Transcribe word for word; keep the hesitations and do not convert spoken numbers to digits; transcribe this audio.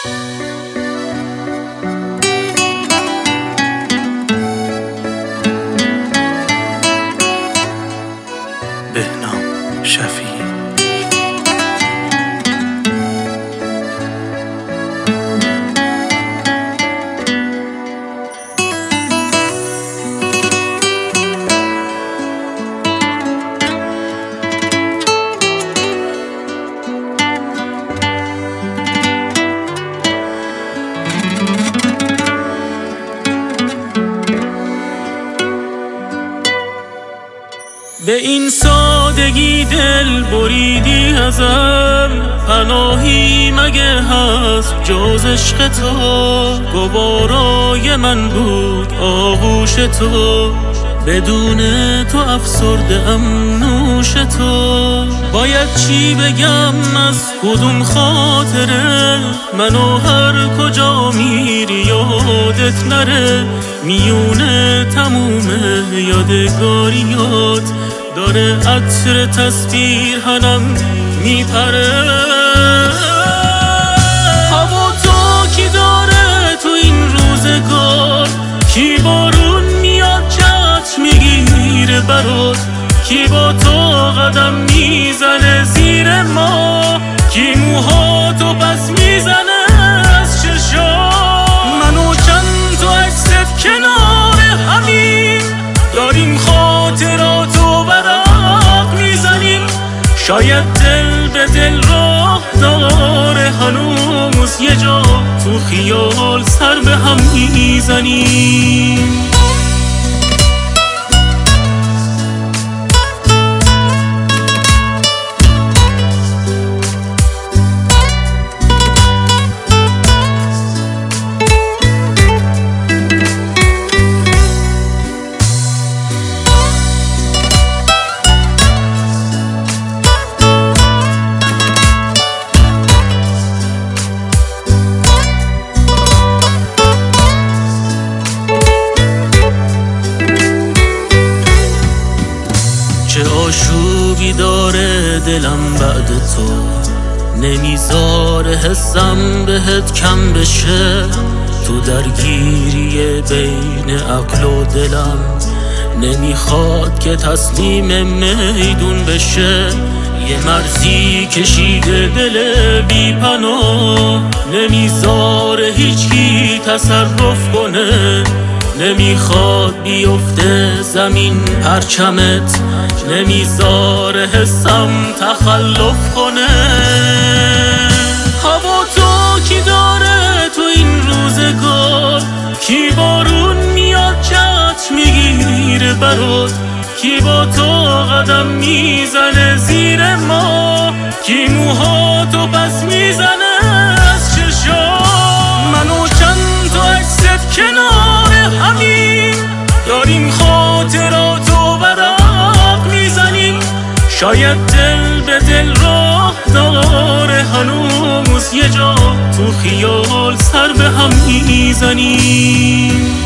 بهنام شفیعی. به این سادگی دل بریدی ازم، پناهی مگه هست جز عشق تو؟ گوارای من بود آغوش تو، بدون تو افسرده ام نوش تو. باید چی بگم از کدوم خاطره، منو هر کجا میری یادت نره. میونه تموم یادگاریات داره عطر تسبیح هنم میپره. هوا تو کی داره تو این روزگار؟ کی بارون میاد چتر میگیره برات؟ کی با تو قدم میزنه زیر ما؟ کی موهاتو پس میزنه از چشا؟ منو چند تا عکست کنار همین داریم خاطراتو برق میزنیم. شاید دل به دل راه داره هنوز یه جا تو خیال سر به هم میزنیم. چه آشوبی داره دلم بعد تو، نمیذاره حسم بهت کم بشه. تو درگیری بین عقل و دلم، نمیخواد که تسلیم میدون بشه. یه مرزی کشیده دل بی پناه، نمیذاره هیچکی تصرف کنه. نمیخواد بیفته زمین پرچمت، نمیذاره حسم تخلف کنه. هوا تو کی داره تو این روزگار؟ کی بارون میاد چتر میگیره برات؟ کی با تو قدم میزنه زیر ما؟ کی موهاتو پس میزنه از چشا؟ منو چند تا عکست کنار همین داریم خاطراتو برق میزنیم. شاید دل به دل راه داره هنوز یه جا تو خیال سر به هم میزنیم.